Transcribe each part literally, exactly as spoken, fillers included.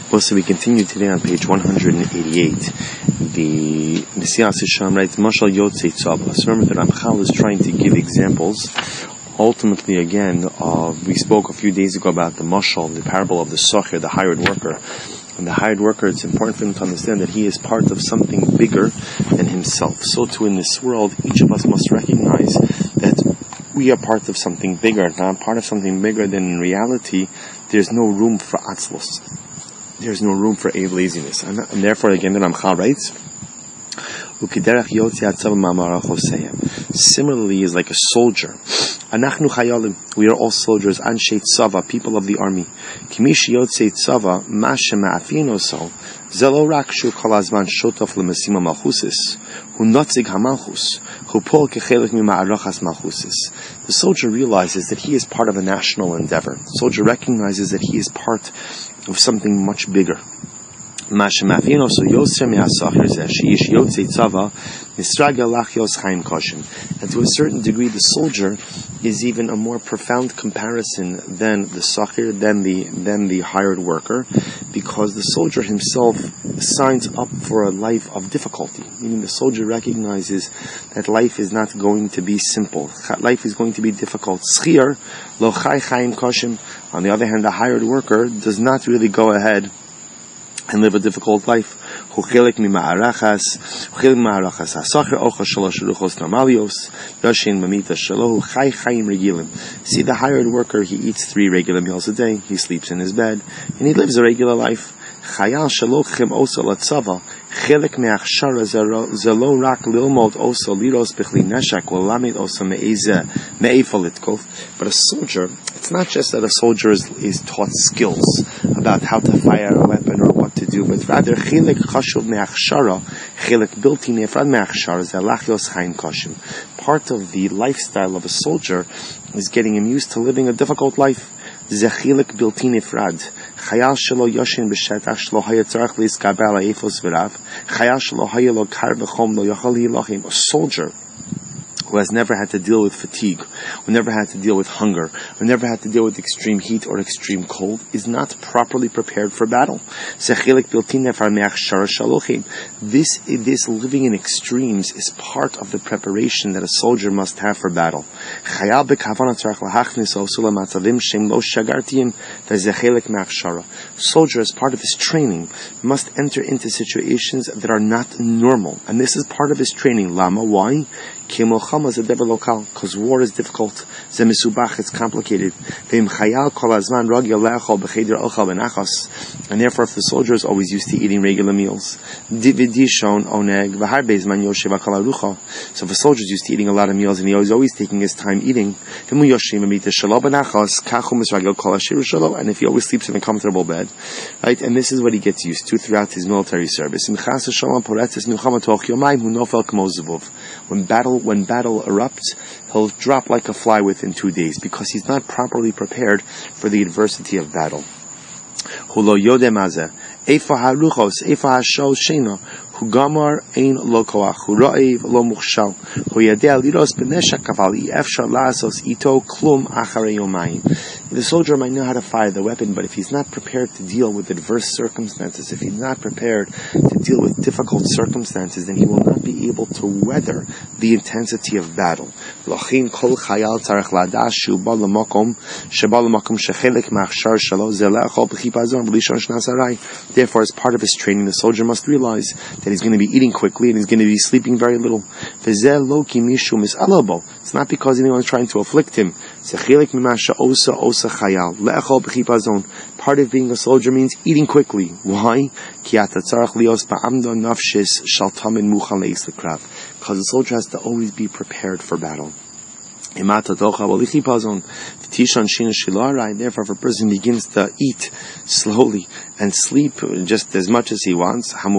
Well, so we continue today on page one hundred eighty-eight. The Nesias Hisham writes, Mashal Yotzei Tzava. So remember that Ramchal is trying to give examples. Ultimately, again, uh, we spoke a few days ago about the Mashal, the parable of the Socher, the hired worker. And the hired worker, it's important for him to understand that he is part of something bigger than himself. So too in this world, each of us must recognize that we are part of something bigger. Not part of something bigger than in reality, there's no room for atzlus. There's no room for a laziness. And, and therefore, again, the Ramchal writes, similarly, is like a soldier. Anachnu chayalim. We are all soldiers. Anshe tzava, people of the army. Kimishi yotzei tzava, mashe ma'afinoso. Zelo rakshu kol hazman shotof lemesima malchusis. Hu notzig hamalchus. Hu pol kechelik mima'arachas malchusis. The soldier realizes that he is part of a national endeavor. The soldier recognizes that he is part of something much bigger. And to a certain degree, the soldier is even a more profound comparison than the sacher, than the than the hired worker, because the soldier himself signs up for a life of difficulty. Meaning, the soldier recognizes that life is not going to be simple. Life is going to be difficult. Schir lo chai chaim koshim. On the other hand, the hired worker does not really go ahead and live a difficult life. See, the hired worker, he eats three regular meals a day, he sleeps in his bed, and he lives a regular life. Chayal shalochem oso latzava, chelik me'achshara zelo rak lilmod oso liros b'chli neshak v'lamid oso me'eze me'efa litkov. But a soldier, it's not just that a soldier is, is taught skills about how to fire a weapon or what to do, but rather chelik chashuv me'achshara, chelik bilti nefrad me'achshara zelachios chaim kashim. Part of the lifestyle of a soldier is getting him used to living a difficult life. Zechilik bilti nefrad. Chayal shelo yoshin b'shetach shelo haya tzarach li'izkaber la'efos v'rav. Chayal shelo haya lo kar v'chom lo yochal hilachim. A soldier who has never had to deal with fatigue, who never had to deal with hunger, who never had to deal with extreme heat or extreme cold, is not properly prepared for battle. This, this living in extremes is part of the preparation that a soldier must have for battle. Soldier, as part of his training, must enter into situations that are not normal. And this is part of his training. Lama, why? Because war is difficult, it's complicated. And therefore, if the soldier is always used to eating regular meals, so if a soldier is used to eating a lot of meals and he is always taking his time eating, and if he always sleeps in a comfortable bed, right? And this is what he gets used to throughout his military service. When battle When battle erupts, he'll drop like a fly within two days because he's not properly prepared for the adversity of battle. Hulo yodemaze, efa haruchos, efa hashol shena, hu gamar ein lo koach, hu ra'ev lo muchshal, hu yadeh liros b'neshak kavali, efshar la'asos ito klum acharei yomayim. The soldier might know how to fire the weapon, but if he's not prepared to deal with adverse circumstances, if he's not prepared to deal with difficult circumstances, then he will not be able to weather the intensity of battle. Therefore, as part of his training, the soldier must realize that he's going to be eating quickly and he's going to be sleeping very little. It's not because anyone is trying to afflict him. Part of being a soldier means eating quickly. Why? Because the soldier has to always be prepared for battle. Therefore, if a person begins to eat slowly and sleep just as much as he wants, then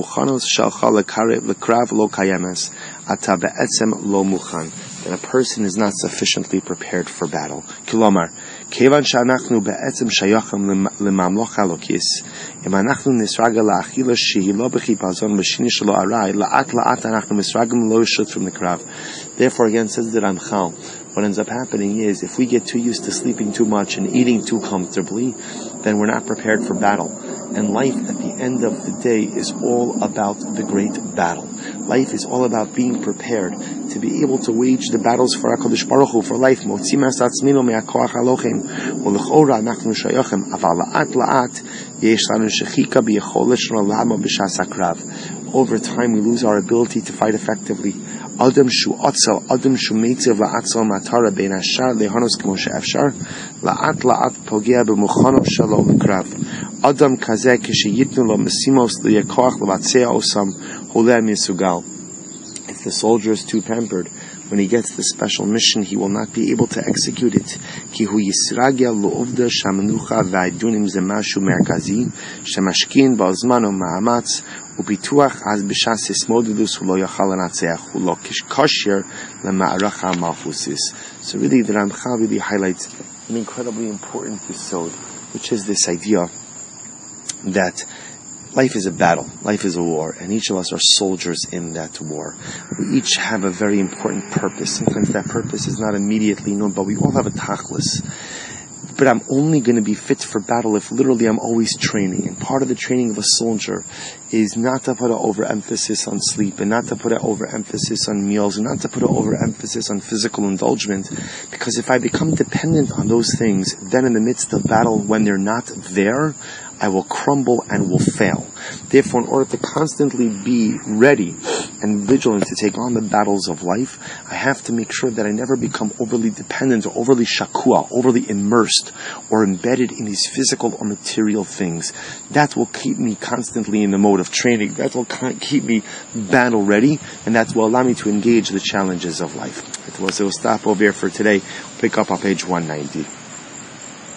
a person is not sufficiently prepared for battle. כיוון שאנחנו בעצם שייכים לממלכה אלוקית, אם אנחנו נסרגל לאכילה שהיא לא בחיפזון בשני שלא ארעי, לאט לאט אנחנו מסרגלים לא רשות from the קרב. Therefore, again, says the Ramchal, what ends up happening is, if we get too used to sleeping too much and eating too comfortably, then we're not prepared for battle. And life at the end of the day is all about the great battle. Life is all about being prepared to be able to wage the battles for HaKadosh Baruch Hu, for life. Over time we lose our ability to fight effectively. Adam shu atzel, Adam shu meitzev la'atzel matara bein hashar lehanos kmo she'efshar la'at la'at pogea b'muchanav shelo l'krav. Adam kazeh k'sheyitnu lo mesimos liyakoach levatzea osam holeh misugal. If the soldier is too pampered, when he gets the special mission, he will not be able to execute it. Ki hu yisragel lo'uvda shamenucha v'aidunim zemashu merkazi shemashkin ba'ozmano ma'amatz upituach az b'shas hismodudus ulo yachal anatzeach ulo kashir lema'aracha malchusis. So really, the Ramchal really highlights an incredibly important yesod, which is this idea that life is a battle, life is a war, and each of us are soldiers in that war. We each have a very important purpose. Sometimes that purpose is not immediately known, but we all have a tachlis. But I'm only going to be fit for battle if literally I'm always training. And part of the training of a soldier is not to put an overemphasis on sleep, and not to put an overemphasis on meals, and not to put an overemphasis on physical indulgence. Because if I become dependent on those things, then in the midst of battle, when they're not there, I will crumble and will fail. Therefore, in order to constantly be ready and vigilant to take on the battles of life, I have to make sure that I never become overly dependent or overly shakua, overly immersed or embedded in these physical or material things. That will keep me constantly in the mode of training. That will keep me battle ready, and that will allow me to engage the challenges of life. It will stop over here for today. Pick up on page one ninety.